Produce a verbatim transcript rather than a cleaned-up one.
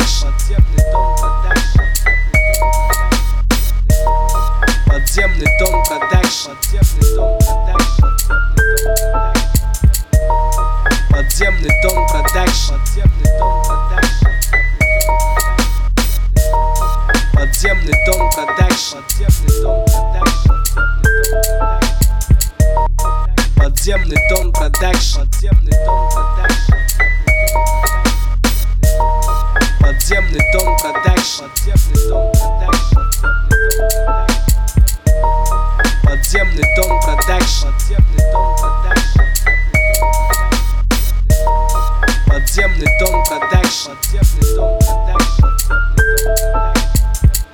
продакшн. Подземный дом продакшн. Подземный дом продакшн. Подземный дом продакшн. Подземный дом продакшн. Подземный дом продакшн. Подземный дом продакшн.